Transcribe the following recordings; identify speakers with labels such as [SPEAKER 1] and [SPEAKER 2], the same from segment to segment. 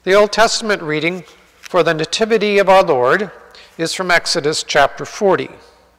[SPEAKER 1] The Old Testament reading for the Nativity of our Lord is from Exodus chapter 40.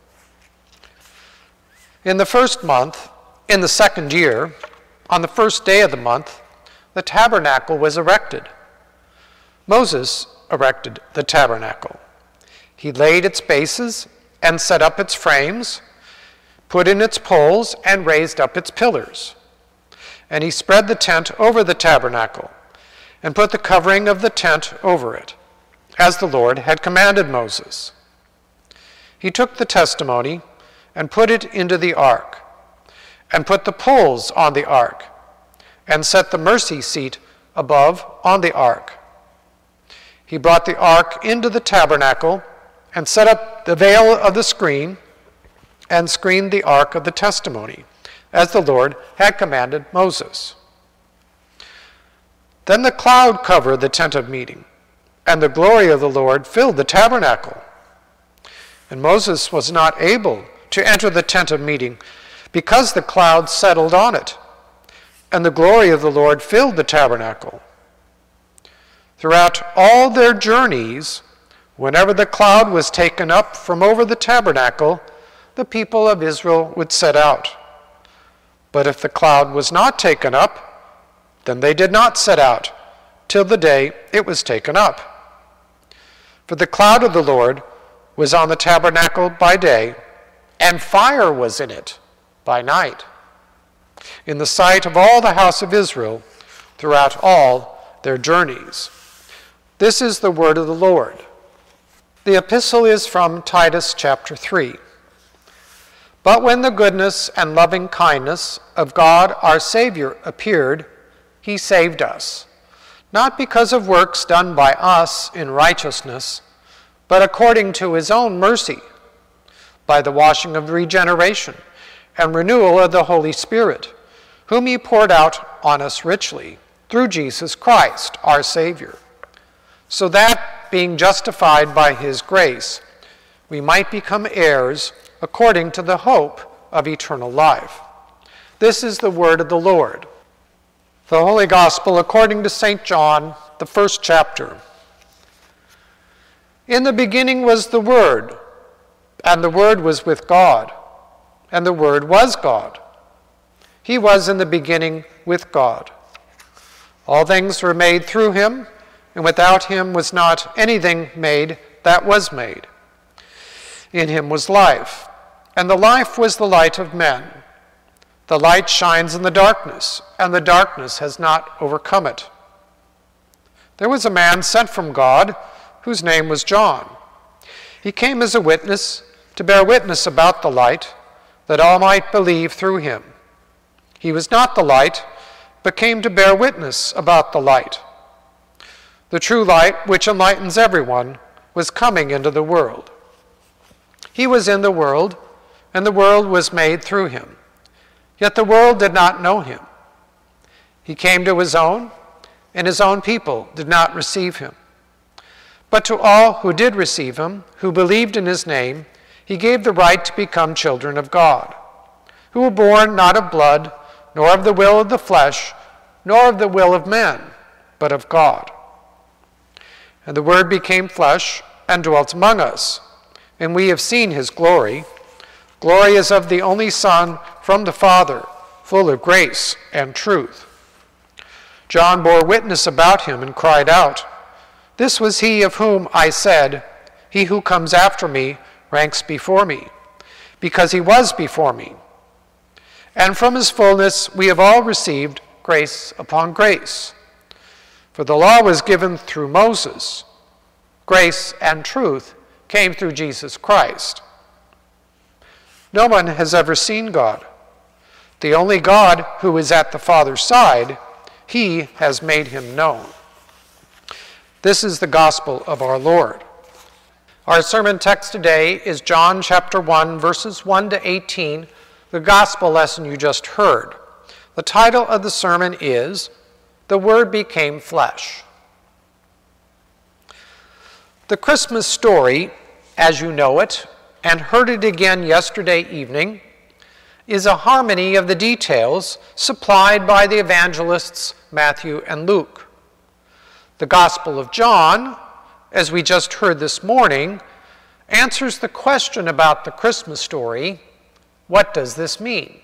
[SPEAKER 1] In the first month, in the second year, on the first day of the month, the tabernacle was erected. Moses erected the tabernacle. He laid its bases and set up its frames, put in its poles, and raised up its pillars. And he spread the tent over the tabernacle, and put the covering of the tent over it, as the Lord had commanded Moses. He took the testimony and put it into the ark, and put the poles on the ark, and set the mercy seat above on the ark. He brought the ark into the tabernacle, and set up the veil of the screen, and screened the ark of the testimony, as the Lord had commanded Moses. Then the cloud covered the tent of meeting, and the glory of the Lord filled the tabernacle. And Moses was not able to enter the tent of meeting, because the cloud settled on it, and the glory of the Lord filled the tabernacle. Throughout all their journeys, whenever the cloud was taken up from over the tabernacle, the people of Israel would set out. But if the cloud was not taken up, then they did not set out till the day it was taken up. For the cloud of the Lord was on the tabernacle by day, and fire was in it by night, in the sight of all the house of Israel throughout all their journeys. This is the word of the Lord. The epistle is from Titus chapter 3. But when the goodness and loving kindness of God our Savior appeared, he saved us, not because of works done by us in righteousness, but according to his own mercy, by the washing of regeneration and renewal of the Holy Spirit, whom he poured out on us richly, through Jesus Christ, our Savior, so that, being justified by his grace, we might become heirs according to the hope of eternal life. This is the word of the Lord. The Holy Gospel according to St. John, the first chapter. In the beginning was the Word, and the Word was with God, and the Word was God. He was in the beginning with God. All things were made through him, and without him was not anything made that was made. In him was life, and the life was the light of men. The light shines in the darkness, and the darkness has not overcome it. There was a man sent from God, whose name was John. He came as a witness, to bear witness about the light, that all might believe through him. He was not the light, but came to bear witness about the light. The true light, which enlightens everyone, was coming into the world. He was in the world, and the world was made through him. Yet the world did not know him. He came to his own, and his own people did not receive him. But to all who did receive him, who believed in his name, he gave the right to become children of God, who were born not of blood, nor of the will of the flesh, nor of the will of men, but of God. And the Word became flesh and dwelt among us, and we have seen his glory. Glory is of the only Son from the Father, full of grace and truth. John bore witness about him and cried out, "This was he of whom I said, 'He who comes after me ranks before me,' because he was before me. And from his fullness we have all received grace upon grace. For the law was given through Moses. Grace and truth came through Jesus Christ. No one has ever seen God. The only God who is at the Father's side, he has made him known." This is the gospel of our Lord. Our sermon text today is John chapter 1, verses 1 to 18, the gospel lesson you just heard. The title of the sermon is, "The Word Became Flesh." The Christmas story, as you know it, and heard it again yesterday evening, is a harmony of the details supplied by the evangelists Matthew and Luke. The Gospel of John, as we just heard this morning, answers the question about the Christmas story, what does this mean?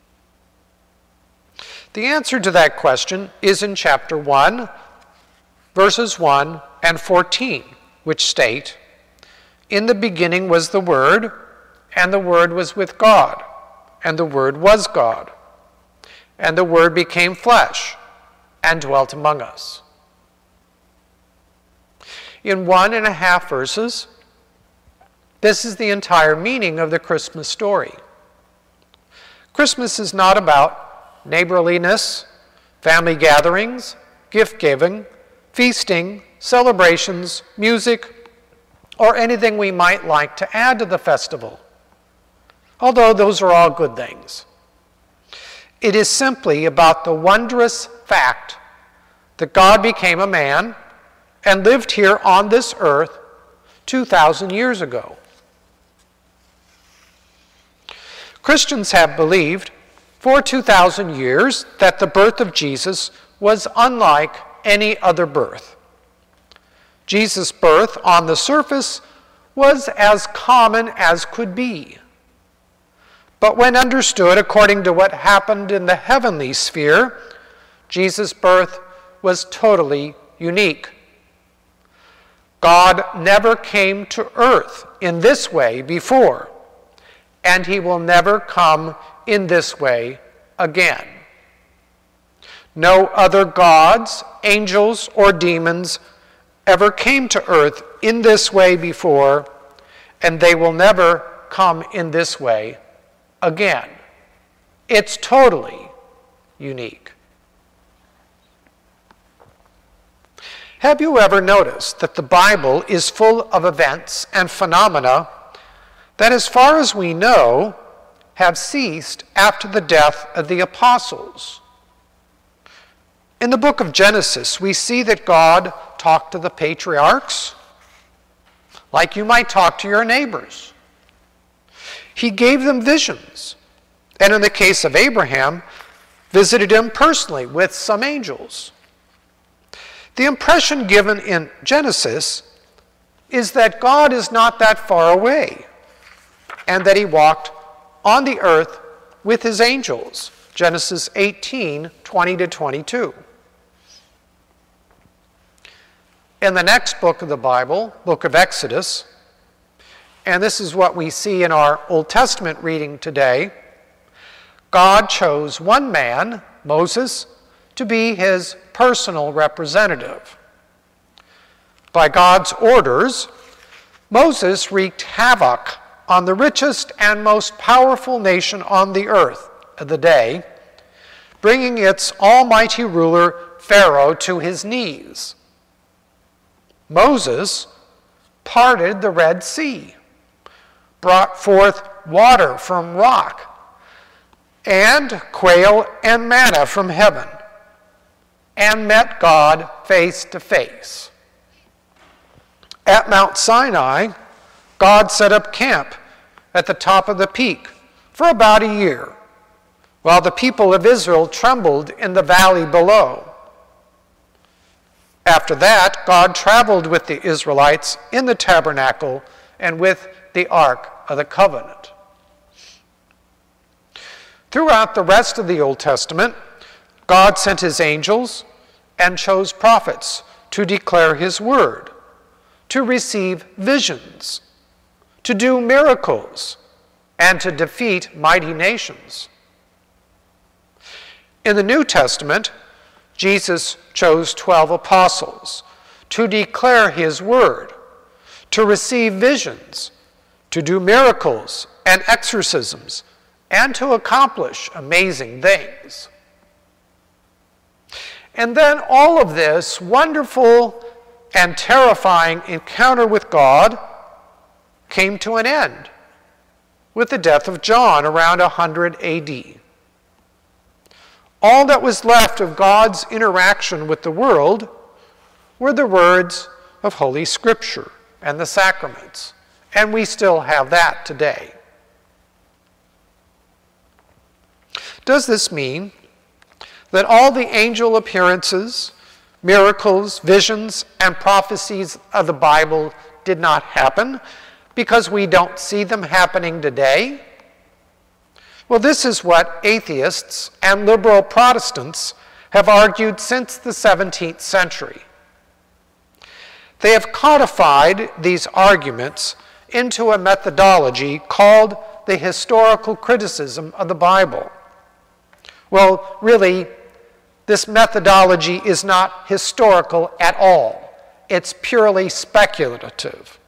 [SPEAKER 1] The answer to that question is in chapter 1, verses 1 and 14, which state, "In the beginning was the Word, and the Word was with God, and the Word was God. And the Word became flesh and dwelt among us." In 1.5 verses, this is the entire meaning of the Christmas story. Christmas is not about neighborliness, family gatherings, gift-giving, feasting, celebrations, music, or anything we might like to add to the festival, although those are all good things. It is simply about the wondrous fact that God became a man and lived here on this earth 2,000 years ago. Christians have believed for 2,000 years that the birth of Jesus was unlike any other birth. Jesus' birth on the surface was as common as could be. But when understood according to what happened in the heavenly sphere, Jesus' birth was totally unique. God never came to earth in this way before, and he will never come in this way again. No other gods, angels, or demons ever came to earth in this way before, and they will never come in this way again. It's totally unique. Have you ever noticed that the Bible is full of events and phenomena that, as far as we know, have ceased after the death of the apostles? In the book of Genesis, we see that God talked to the patriarchs like you might talk to your neighbors. He gave them visions, and in the case of Abraham, visited him personally with some angels. The impression given in Genesis is that God is not that far away, and that he walked on the earth with his angels. Genesis 18, 20-22. In the next book of the Bible, book of Exodus, and this is what we see in our Old Testament reading today, God chose one man, Moses, to be his personal representative. By God's orders, Moses wreaked havoc on the richest and most powerful nation on the earth of the day, bringing its almighty ruler, Pharaoh, to his knees. Moses parted the Red Sea, brought forth water from rock, and quail and manna from heaven, and met God face to face. At Mount Sinai, God set up camp at the top of the peak for about a year, while the people of Israel trembled in the valley below. After that, God traveled with the Israelites in the tabernacle and with the Ark of the Covenant. Throughout the rest of the Old Testament, God sent his angels and chose prophets to declare his word, to receive visions, to do miracles, and to defeat mighty nations. In the New Testament, Jesus chose 12 apostles to declare his word, to receive visions, to do miracles and exorcisms, and to accomplish amazing things. And then all of this wonderful and terrifying encounter with God came to an end with the death of John around 100 AD. All that was left of God's interaction with the world were the words of Holy Scripture and the sacraments, and we still have that today. Does this mean that all the angel appearances, miracles, visions, and prophecies of the Bible did not happen because we don't see them happening today? Well, this is what atheists and liberal Protestants have argued since the 17th century. They have codified these arguments into a methodology called the historical criticism of the Bible. Well, really, this methodology is not historical at all. It's purely speculative.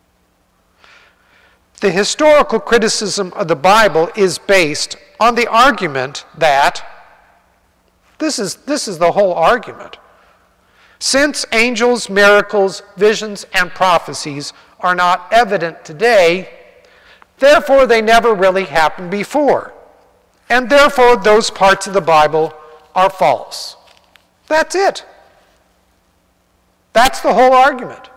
[SPEAKER 1] The historical criticism of the Bible is based on the argument that, this is the whole argument, since angels, miracles, visions, and prophecies are not evident today, therefore they never really happened before. And therefore those parts of the Bible are false. That's it. That's the whole argument.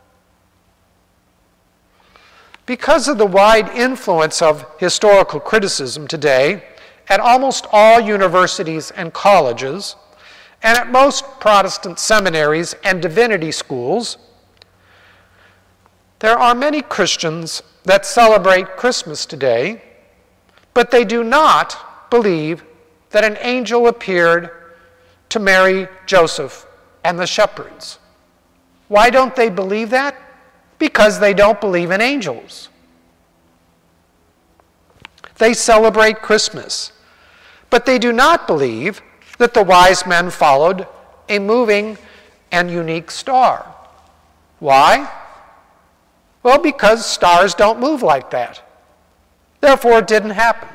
[SPEAKER 1] Because of the wide influence of historical criticism today at almost all universities and colleges, and at most Protestant seminaries and divinity schools, there are many Christians that celebrate Christmas today, but they do not believe that an angel appeared to Mary, Joseph, and the shepherds. Why don't they believe that? Because they don't believe in angels. They celebrate Christmas, but they do not believe that the wise men followed a moving and unique star. Why? Well, because stars don't move like that. Therefore, it didn't happen.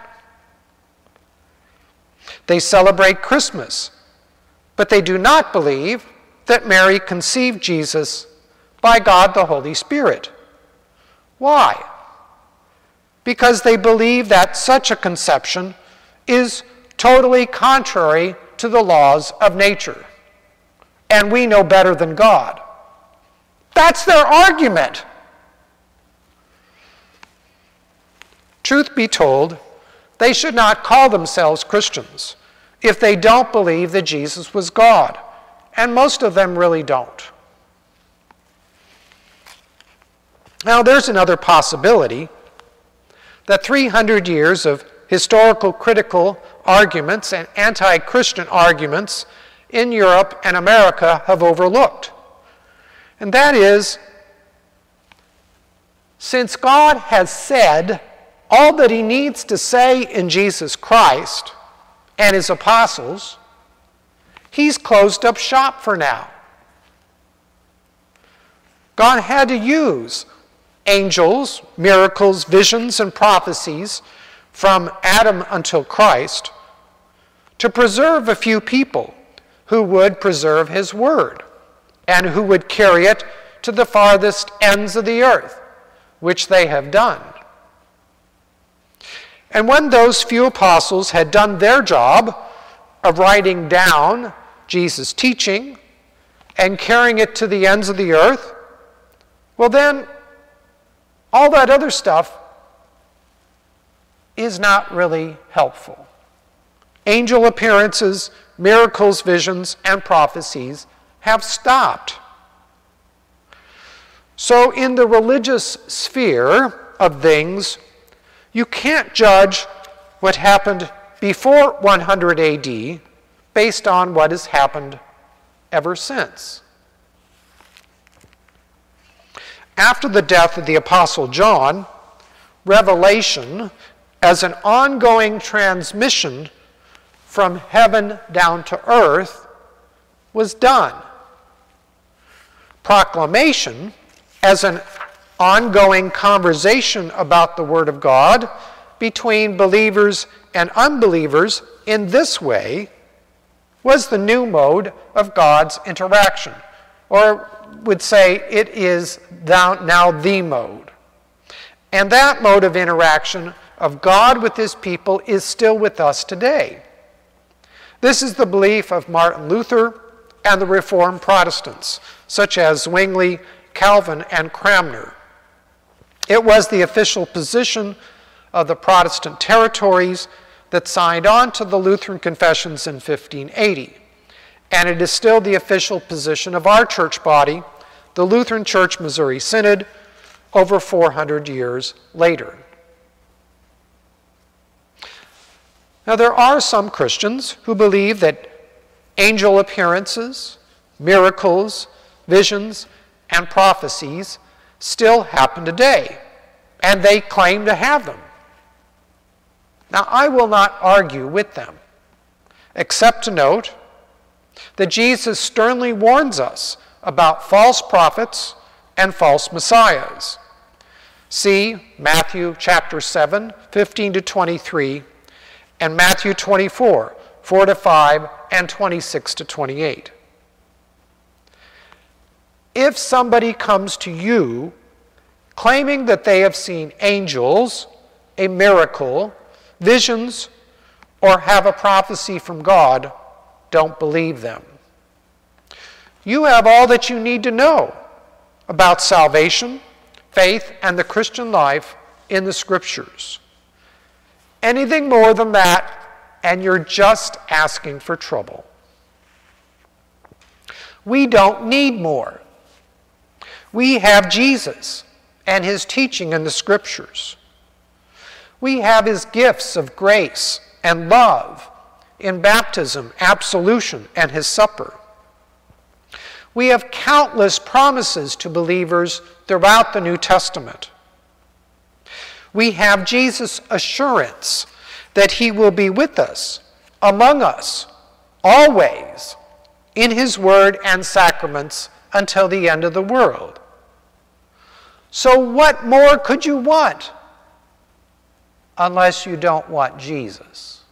[SPEAKER 1] They celebrate Christmas, but they do not believe that Mary conceived Jesus by God the Holy Spirit. Why? Because they believe that such a conception is totally contrary to the laws of nature, and we know better than God. That's their argument. Truth be told, they should not call themselves Christians if they don't believe that Jesus was God, and most of them really don't. Now, there's another possibility that 300 years of historical critical arguments and anti-Christian arguments in Europe and America have overlooked. And that is, since God has said all that he needs to say in Jesus Christ and his apostles, he's closed up shop for now. God had to use angels, miracles, visions, and prophecies from Adam until Christ to preserve a few people who would preserve his word and who would carry it to the farthest ends of the earth, which they have done. And when those few apostles had done their job of writing down Jesus' teaching and carrying it to the ends of the earth, well then, all that other stuff is not really helpful. Angel appearances, miracles, visions, and prophecies have stopped. So in the religious sphere of things, you can't judge what happened before 100 AD based on what has happened ever since. After the death of the Apostle John, revelation as an ongoing transmission from heaven down to earth was done. Proclamation as an ongoing conversation about the Word of God between believers and unbelievers in this way was the new mode of God's interaction, or would say it is now the mode. And that mode of interaction of God with his people is still with us today. This is the belief of Martin Luther and the Reformed Protestants, such as Zwingli, Calvin, and Cranmer. It was the official position of the Protestant territories that signed on to the Lutheran confessions in 1580. and it is still the official position of our church body, the Lutheran Church Missouri Synod, over 400 years later. Now, there are some Christians who believe that angel appearances, miracles, visions, and prophecies still happen today, and they claim to have them. Now, I will not argue with them, except to note that Jesus sternly warns us about false prophets and false messiahs. See Matthew chapter 7, 15 to 23, and Matthew 24, 4 to 5, and 26 to 28. If somebody comes to you claiming that they have seen angels, a miracle, visions, or have a prophecy from God, don't believe them. You have all that you need to know about salvation, faith, and the Christian life in the Scriptures. Anything more than that, and you're just asking for trouble. We don't need more. We have Jesus and his teaching in the Scriptures. We have his gifts of grace and love in baptism, absolution, and his supper. We have countless promises to believers throughout the New Testament. We have Jesus' assurance that he will be with us, among us, always, in his word and sacraments until the end of the world. So what more could you want? Unless you don't want Jesus.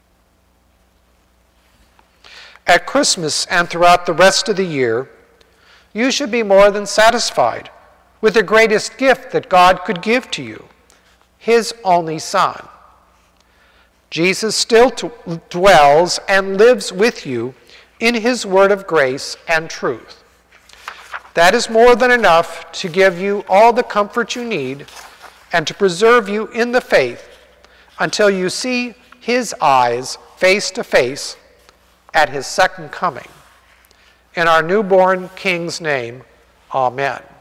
[SPEAKER 1] At Christmas and throughout the rest of the year, you should be more than satisfied with the greatest gift that God could give to you, his only Son. Jesus still dwells and lives with you in his word of grace and truth. That is more than enough to give you all the comfort you need and to preserve you in the faith until you see his eyes face to face at his second coming. In our newborn King's name, amen.